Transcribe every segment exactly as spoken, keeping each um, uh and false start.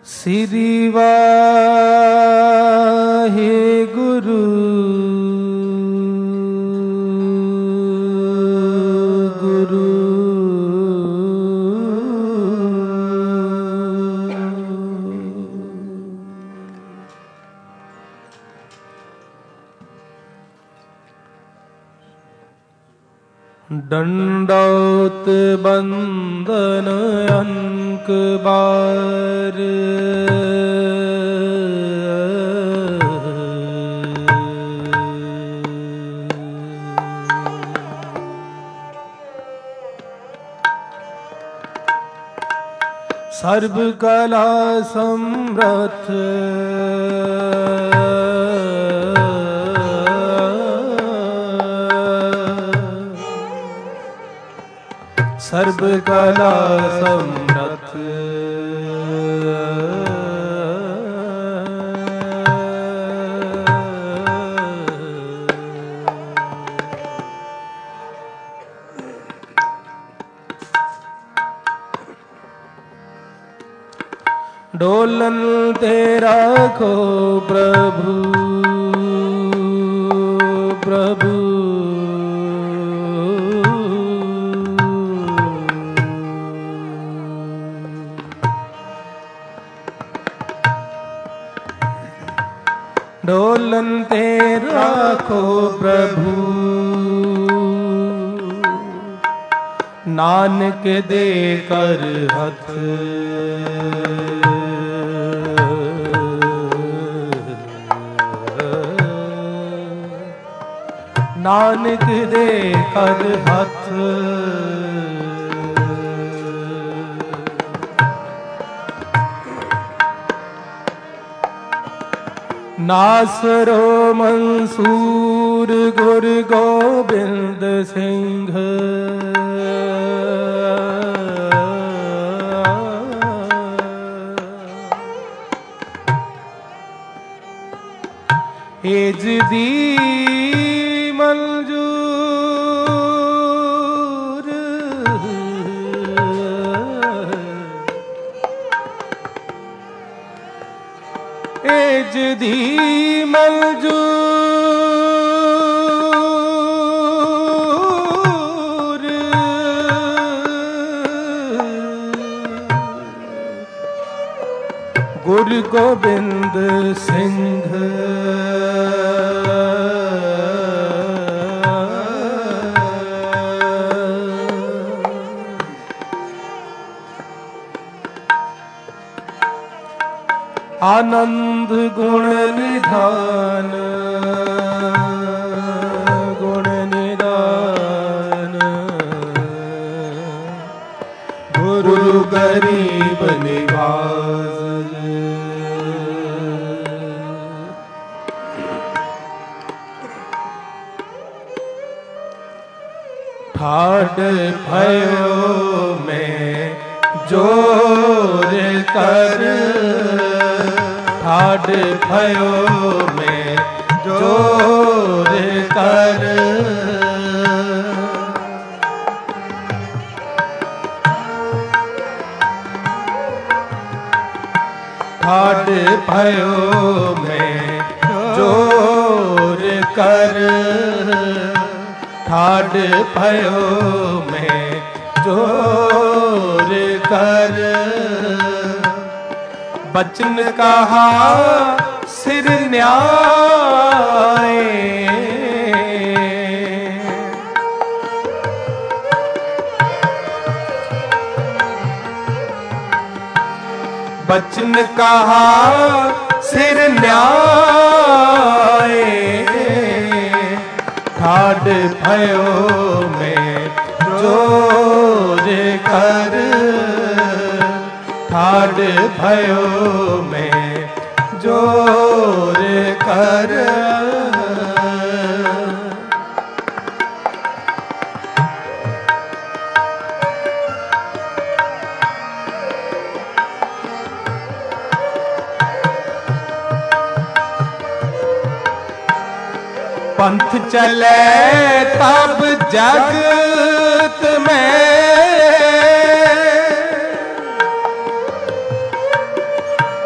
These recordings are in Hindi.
श्री वाहिगुरु गुरु दंडौत बंदन अंक बार सर्व कला समर्थ सर्व कला समर्थ डोलन तेरा को प्रभु प्रभु डोलन तेरा को प्रभु नानक दे कर हथ नानक दे कर हथ नासरो मंसूर गुरु गोबिंद सिंह एज दी मंजूर एज दी मंजूर गुरु गोबिंद सिंह आनंद गुण निधान गुण निधान गुरु गरीब निवास ठाड भयो में जोर कर ठाड भयो में जोर कर ठाड भयो में जोर कर ठाड भयो में जोर कर बचन कहा सिर न्याय बचन कहा सिर न्याय ठाड भयो में जोर कर ठाड भयो में जोर कर पंथ चले तब जगत में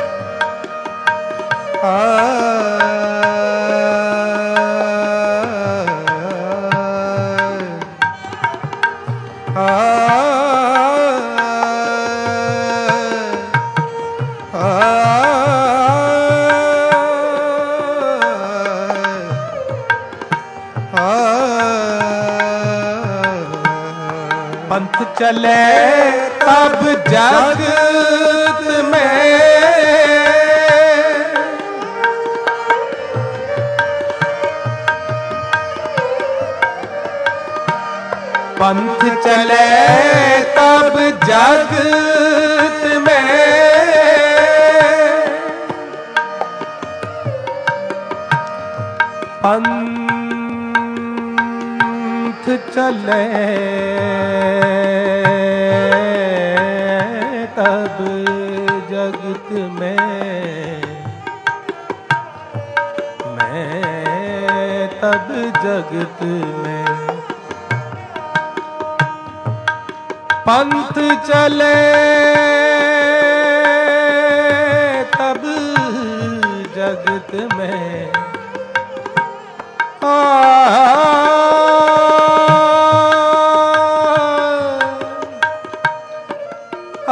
पंथ चले तब जगत में, पंथ चले तब जगत में, पंथ चले तब जगत में, मैं तब जगत में, पंथ चले तब जगत में, आ, आ,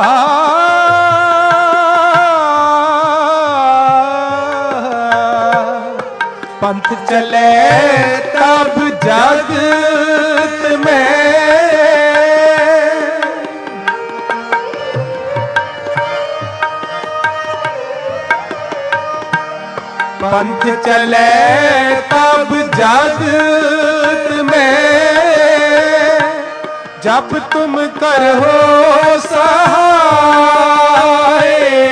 पंथ चले तब जगत में, पंथ चले तब जगत में, जब तुम करो सहाय,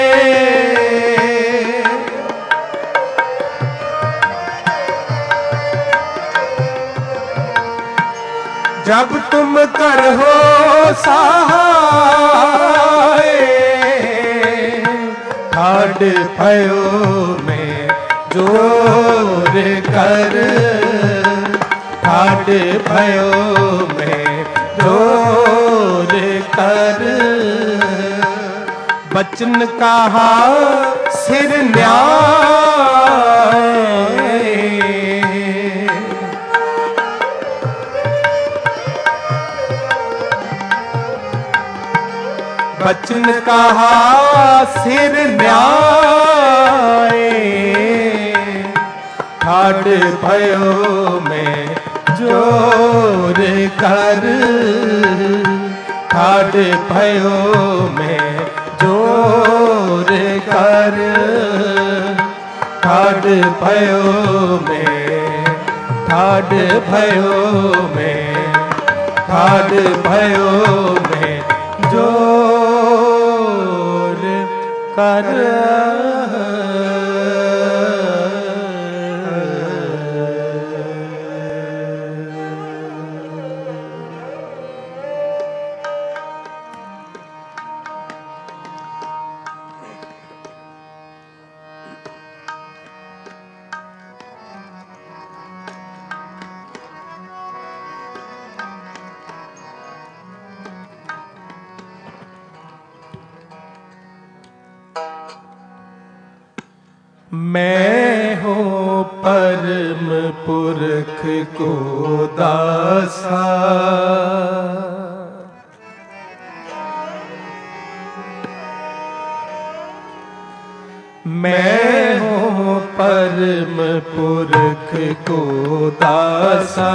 जब तुम करो सहाय, ठाड भयो में जोर कर, ठाड भयो में जोर कर, बचन कहा सिर न्याय, बचन कहा सिर न्याय, ठाड भयो में जोर कर, ठाड भयो में जोर कर, ठाड भयो में, ठाड भयो में, ठाड भयो में जोर कर। मैं हूँ परम पुरख को दासा, मैं हूँ परम पुरख को दासा,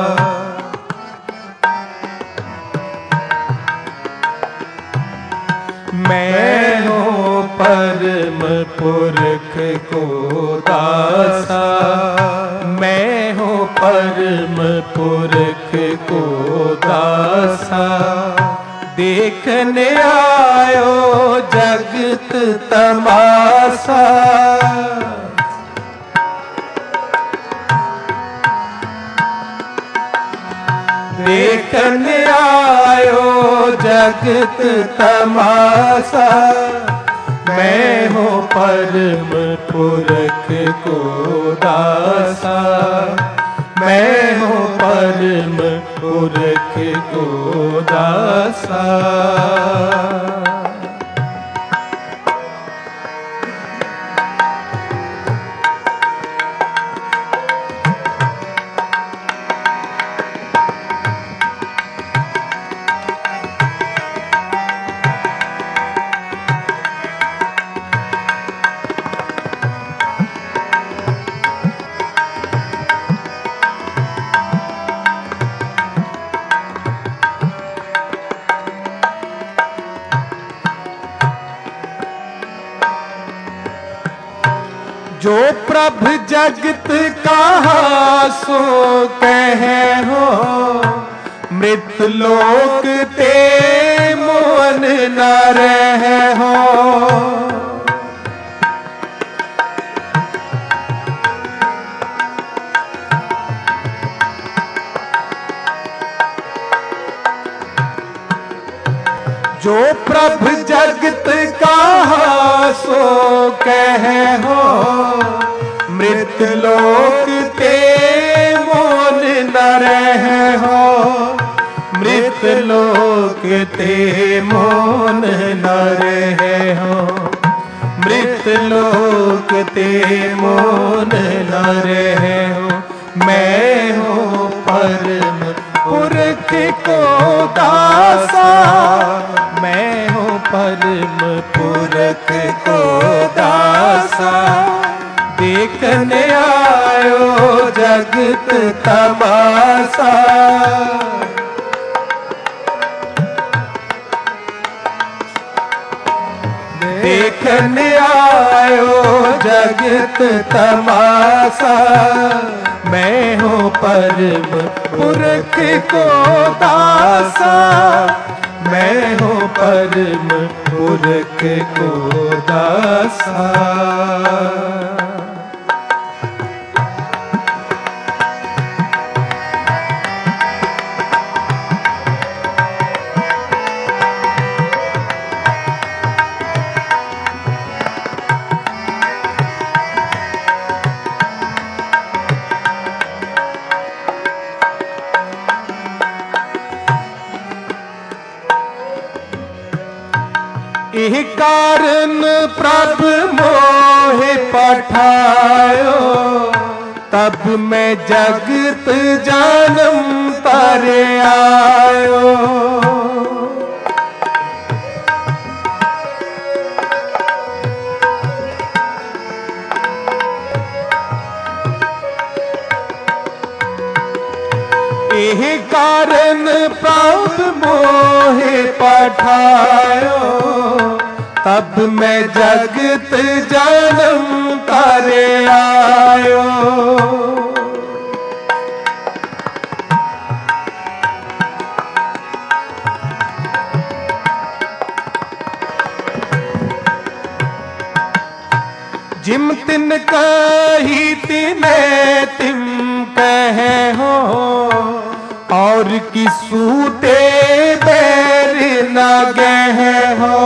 मैं हूँ परम पुरख को दासा, मैं हूँ परम पुरख को दासा, देखने आयो जगत तमाशा, देखने आयो जगत तमाशा, मैं हूँ परम पुरख को दासा, मैं हूँ परम पुरख को दासा। जो प्रभ जगत कहा सो कहे हो, मृत लोक ते मोहन न रहे हो। जो प्रभ जगत कहा सो कहे हो, मृत लोक ते मोन न रहे हो। मृत लोक ते मोन न रहे हो, मृत लोक ते मोन न रहे हो। मैं हूँ परम पुरख को दासा, मैं हूँ परम पुरख को दासा। देखने आयो जगत तमाशा, देखने आयो जगत तमाशा। मैं हूँ परम पुरख को दासा, मैं हूँ परम पुरख को दासा। इह कारण प्रभ मोहे पठायो, तब मैं जगत जानम तारे आयो। इह कारण प्रभ मोहे पठायो, तब मैं जगत जानम तारे आयो। जिम तिन कही तिने तिम कहे हो, और किसूते बैर न गए हो।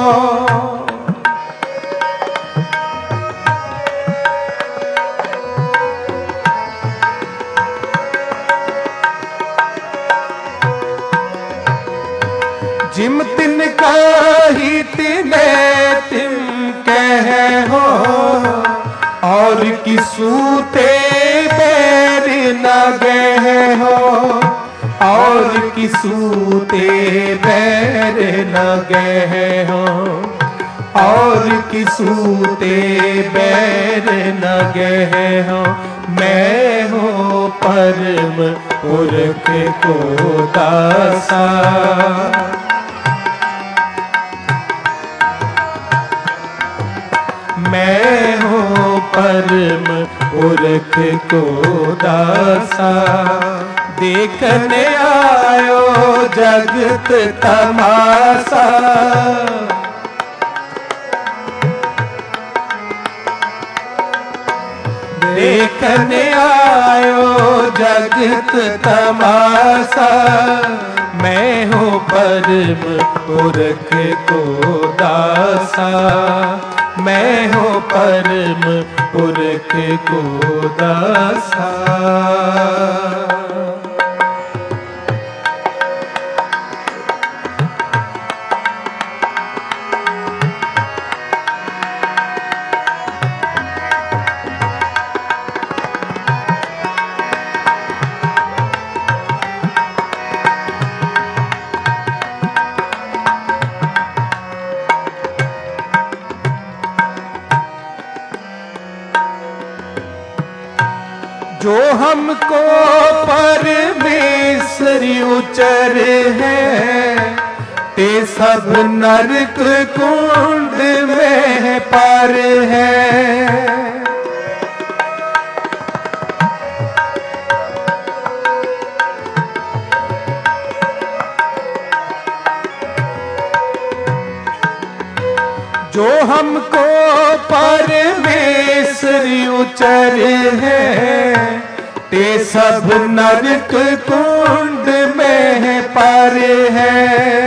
जिम तिन कही तिने तिम कहे हो, और किसूते बैर न गए हो। और किसूते बैर न गए हो, और किसूते बैर न गए हो। मैं हूँ परम पुरख को दासा, मैं हूँ परम पुरख को दासा। देखने आयो जगत तमाशा, देखने आयो जगत तमाशा। मैं हूँ परम पुरख को दासा, मैं हूँ परम पुरख को दासा। जो हमको परमेश्वरी उचर है, ते सब नरक कुंड में पार है। परमेश्वरी उचर है, ते सब नरक कुंड में पर है।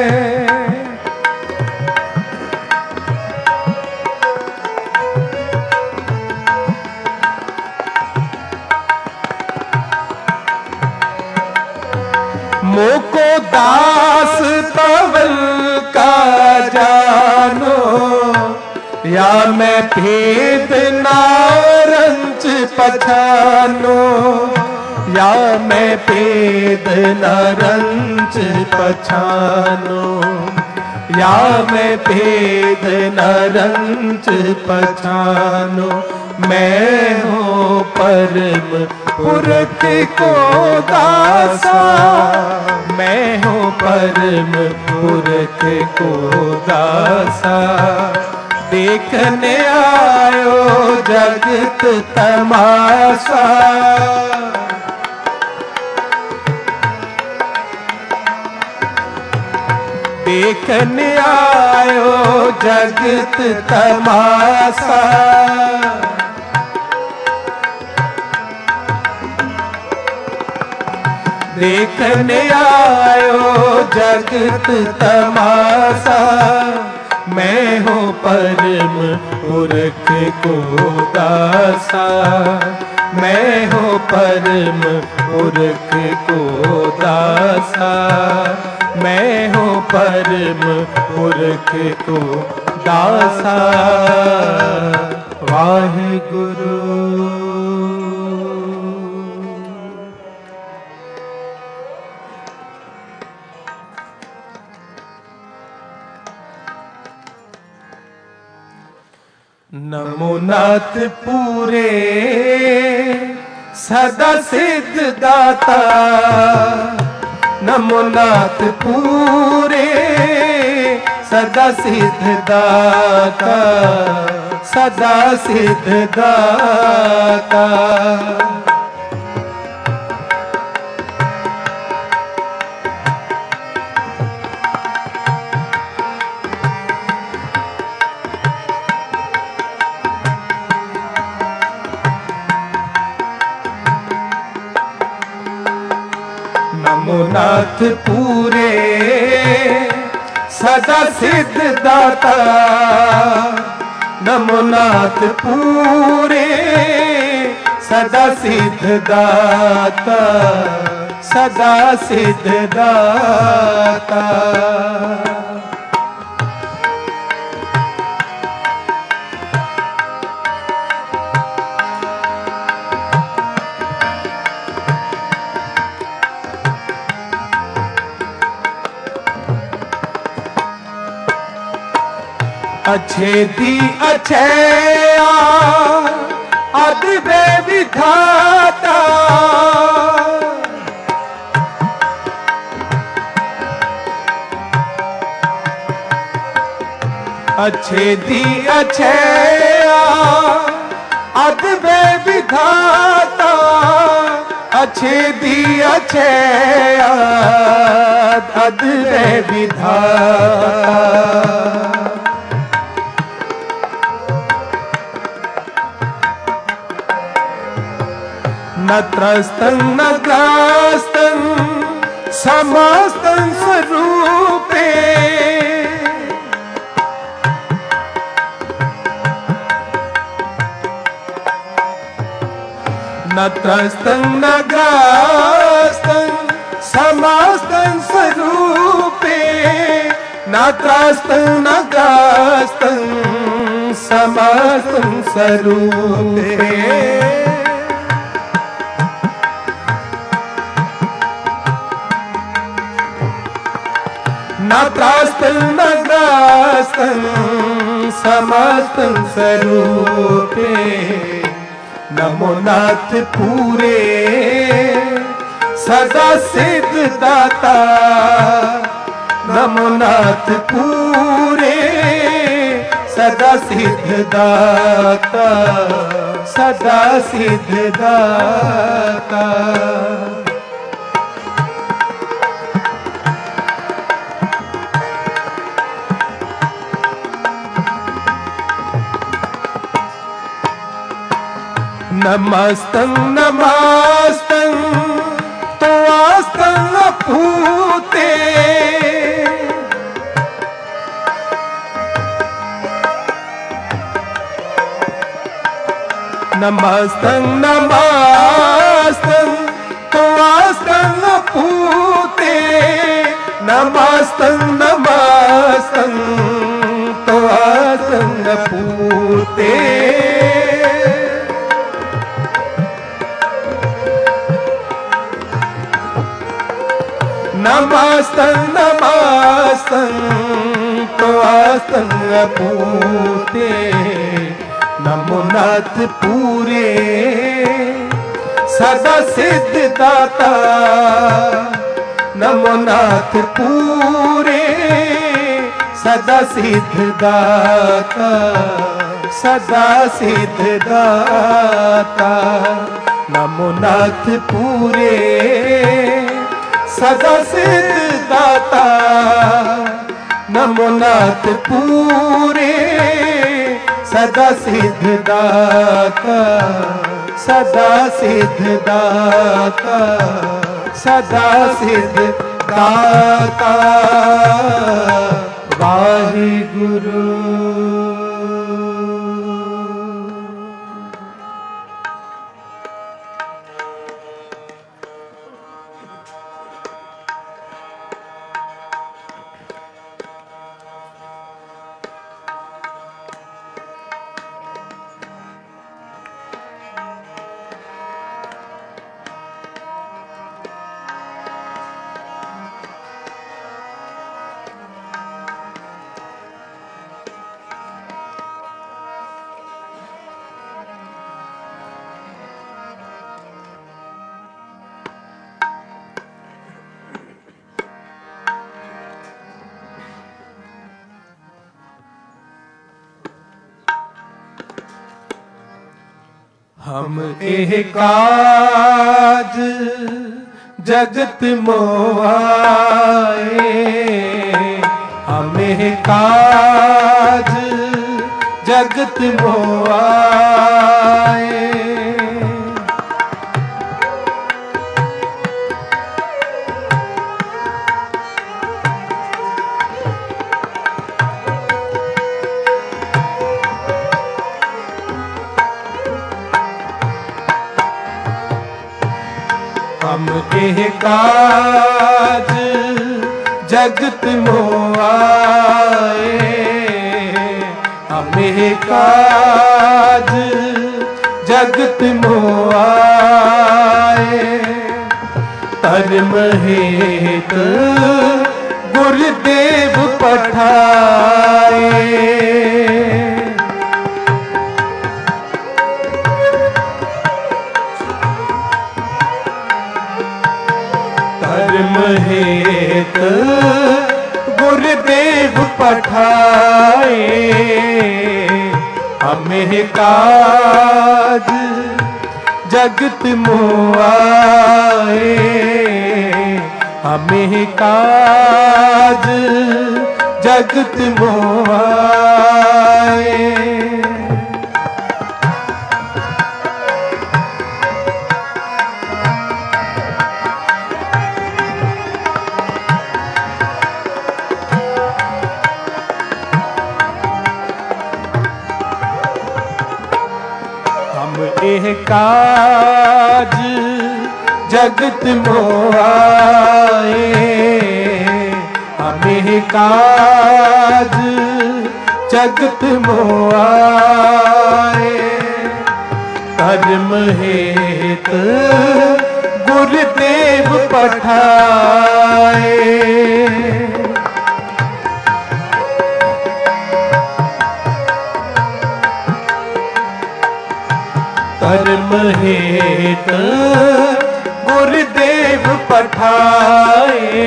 मोको दास तवल का जानो, या मैं भेद नारंच पछानो, या मैं भेद नारंच पछानो, या मैं भेद नारंच पछानो। मैं हूँ परम पुरख को दासा, मैं हूँ परम पुरख को दासा। देखने आयो जगत तमाशा, देखने आयो जगत तमाशा। देखने आयो जगत तमाशा, मैं हूँ परम पुरख को दासा, मैं हूँ परम पुरख को दासा, मैं हूँ परम पुरख को दासा। वाहिगुरु। नमो नाथ पूरे सदा सिद्ध दाता, नमो नाथ पूरे सदा सिद्ध दाता, सदा सिद्ध दाता। नमो नाथ पूरे सदा सिद्ध दाता, नमो नाथ पूरे सदा सिद्ध दाता, सदा सिद्ध दाता। अच्छेदी अच्छेया अद्भे विधाता, अच्छेदी अच्छेया अद्भे विधाता, अच्छेदी अच्छेया अद्भे विधाता। न त्रस्तं न ग्रास्तं समस्तं स्वरूपे, न त्रस्तं न ग्रास्तं समस्तं स्वरूपे, न त्रस्तं न ग्रास्तं समस्तं स्वरूपे। न त्रास्तं न ग्रास्तं समस्तं स्वरूपे। नमो नाथ पूरे सदा सिद्ध दाता, नमो नाथ पूरे सदा सिद्ध दाता, सदा सिद्ध दाता। नमस्तं नमस्तं त्वास्तं भूते नमस्तं नमस्तं त्वास्तं भूते नमस्तं नमस्तं त्वास्तं भूते नमस्तं नमस्तं त्वास्तं भूते नमो नाथ पूरे सदा सिद्धदाता नमो नाथ पूरे सदा सिद्धदाता सदा सिद्धदाता नमो नाथ पूरे सदा सिद्धदाता नमो नाथ पूरे सदा सिद्धदाता सदा सिद्धदाता सदा सिद्धदाता वाहिगुरु। हम एह काज जगत मोआए हम एह काज जगत मोआए हम एह काज जगत मोआए हम एह काज जगत मोआए धर्म हेत गुरुदेव पठाए धर्म हेत गुरुदेव पठाए हमें काज जगत मोआए हमें काज जगत मोआए एह काज जगत मोआए हमें काज जगत मोआए धर्म हेत गुरुदेव पठाए धर्म हेत गुरुदेव पठाए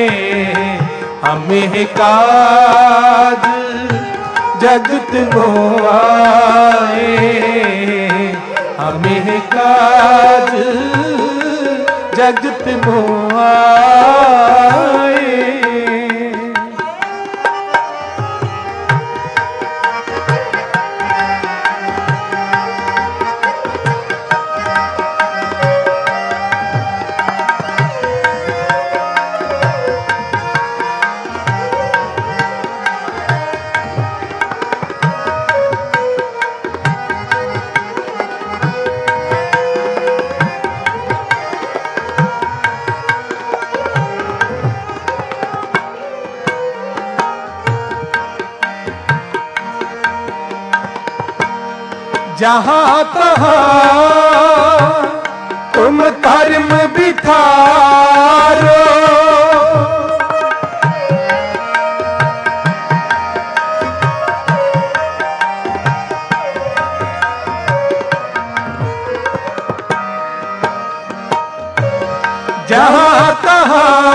हमें काज जगत मोआए हमें काज जगत मोआए जहाँ तहाँ तुम कर्म बिठारो, जहाँ तहाँ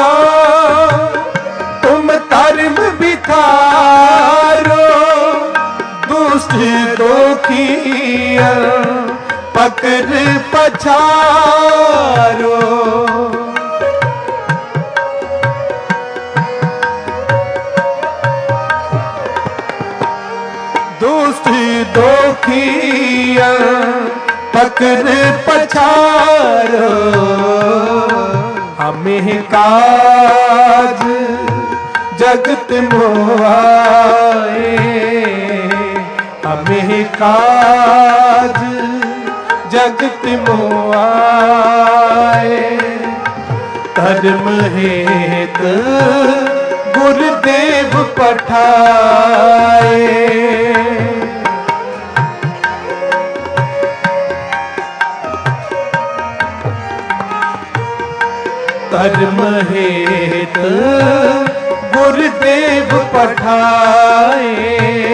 तुम कर्म बिठारो, दुष्ट दोखिया पकड़ पछारो। दुष्ट दोखिया पकड़ पछारो, हमें काज जगत मोहाए, हमें काज जगत मोहाए। धर्म हेत गुरुदेव पठाए, धर्म हेत गुरुदेव पठाए,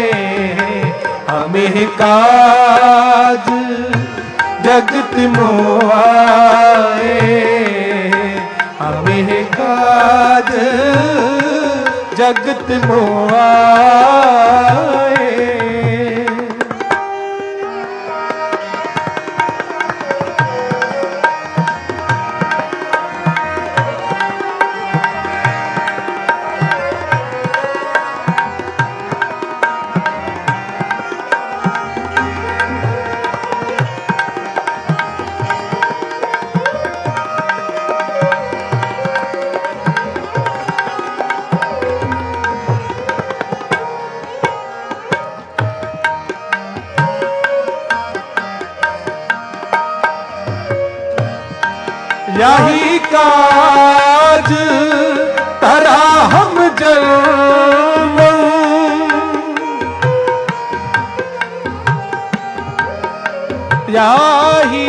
हमें काज जगत मोहाए, हमें काज जगत मोहाए। यही काज तरा हम जन्म, यही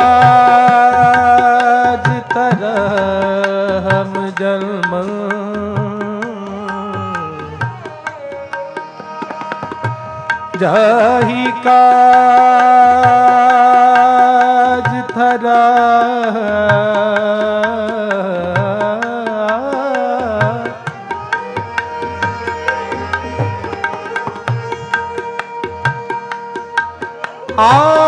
काज तरा हम जन्म, यही काज तरा आ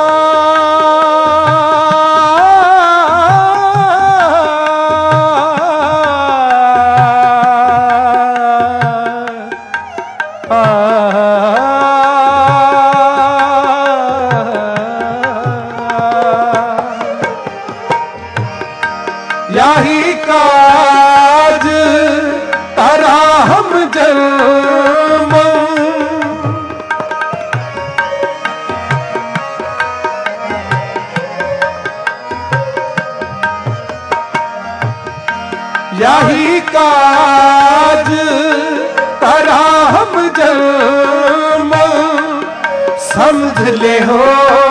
यही काज तरा हम जन्म, यही काज तरा हम जन्म। समझ ले हो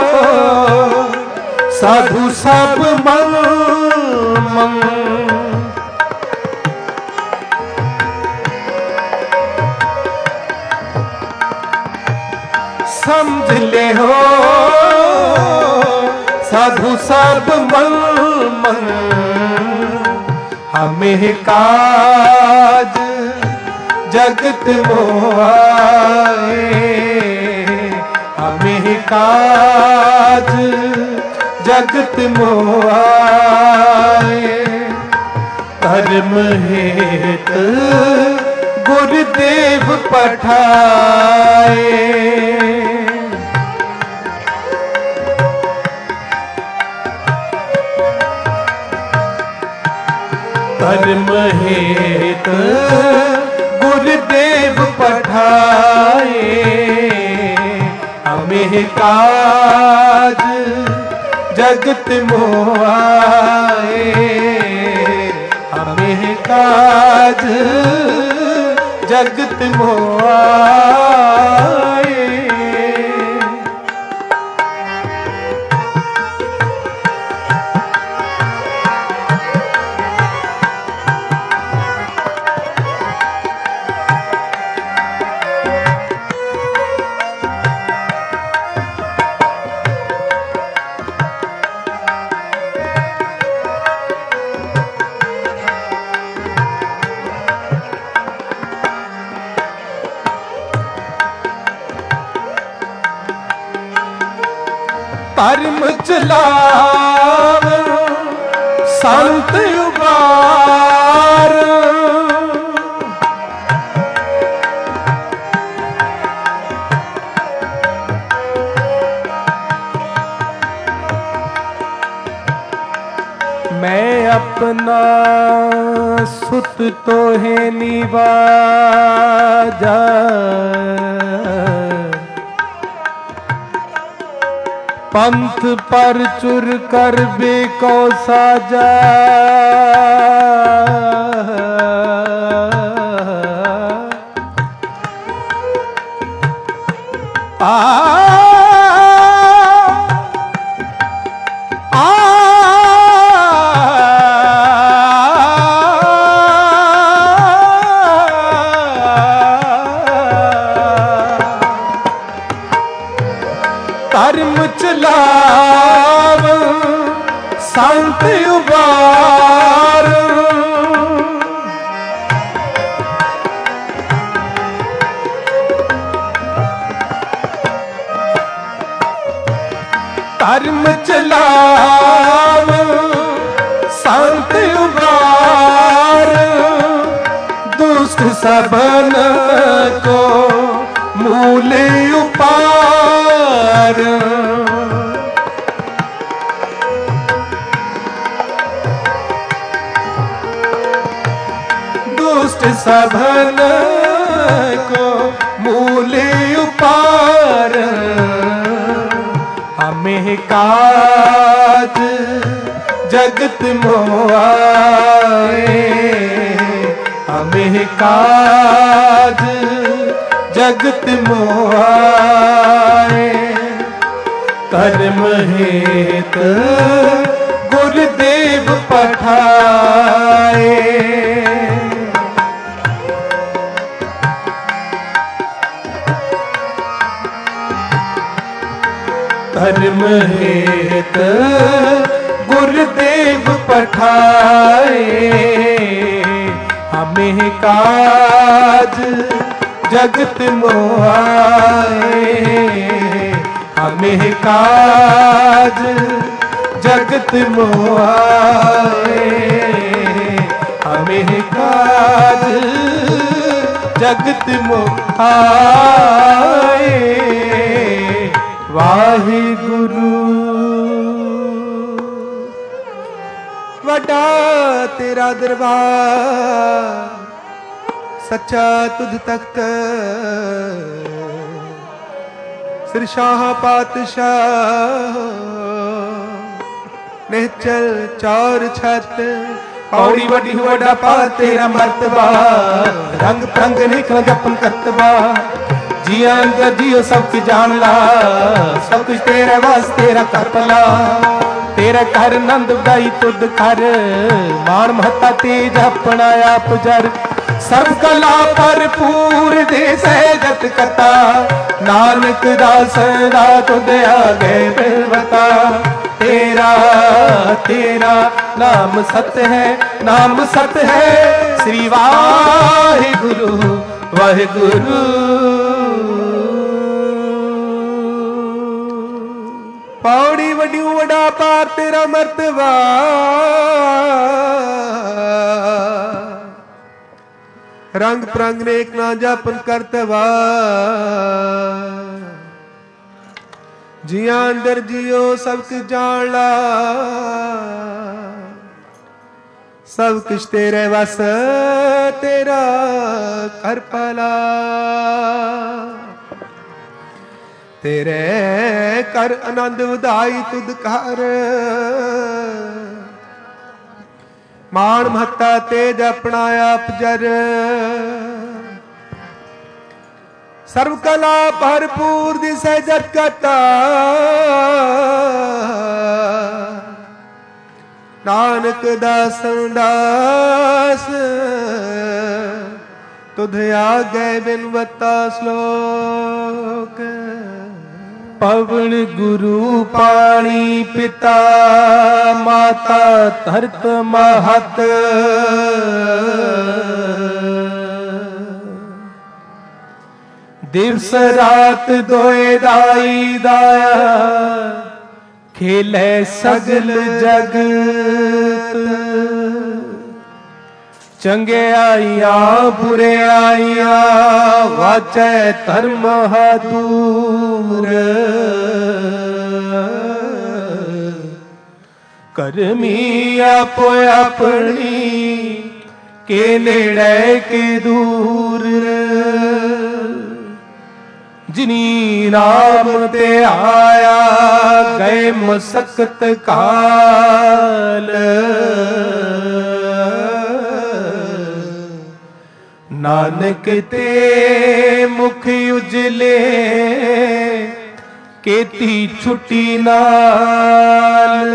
साधु सब मन मन, समझ ले हो साधु सब मन मन, हमें काज जगत मोहाए, हमें काज जगत मोहाए। धर्म हेत गुरुदेव पठाए, धर्म हेत गुरुदेव पठाए, हमें काज जगत मोहाए, हमें काज जगत मोहाए। धर्म चलाव संत उबार। मैं अपना सुत तो है निवाजा, पंथ पर चुर कर बेको साजा। आ धर्म चलाव संत उबार। धर्म चलाव संत उबार। दुष्ट सबन को मूल उपार। दुष्ट सबन को मूल उपार। हमें काज जगत मोआए, हमें काज जगत मोआए। कर्म हेत गुरुदेव पठाए। कर्म हेत गुरुदेव पठाए। हमें काज जगत मोआए, हमें काज जगत मोआए। हमें काज जगत मोआए। वाहिगुरु वड्डा तेरा दरबार, सच्चा तुझ तख्त। सिर शाह पातशाह निहचल चार छत। पौड़ी वड्डी वड्डा पार तेरा मर्तबा, रंग रंग निकल जपन करतबा। जिया अंदर जियो सब कुछ जान ला, सब कुछ तेरे वास तेरा कर पला। तेरा घर नंद गाई तुद कर, मान महता तेज अपना आप जर। सर्व कला भरपूर दे सहजत कथा, नानक दास दा तुद आगे बिलवता। तेरा तेरा नाम सत्य है, नाम सत्य है। श्री वाहिगुरु वाहिगुरु। पौड़ी वड्डी वड्डा पार तेरा मर्तबा, रंग प्रंग नेक ना जापन करतवा। जिया अंदर जियो सब कुछ जान ला, सब कुछ तेरे वस तेरा कर पला। तेरे कर आनंद वधाई तुद कर, मान महता तेज अपना आप जर। सर्व कला भरपूर दिसै जत कता, नानक दासन दास तुध आगे बिनवता श्लोक। पवन गुरु पानी पिता माता धरत महत, दिवस रात दोए दाई दाया खेलै सगल जगत, चंगियाइया बुरियाइया वाचै धर्म दूर। करमी आपो अपनी के नेड़े के दूर। जिनी नाम ते आया गए मसकत काल। नानक ते मुख उजले केती छुट्टी नाल।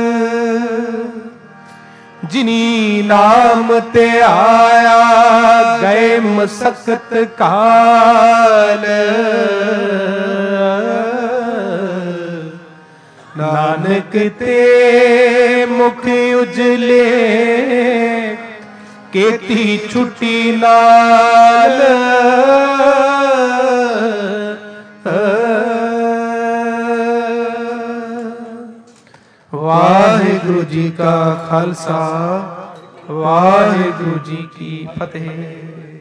जिनी नाम ते आया गए मसकत काल। नानक ते मुख उजले केती छुट्टी नाल। वाहिगुरु जी का खालसा, वाहिगुरु जी की फतेह।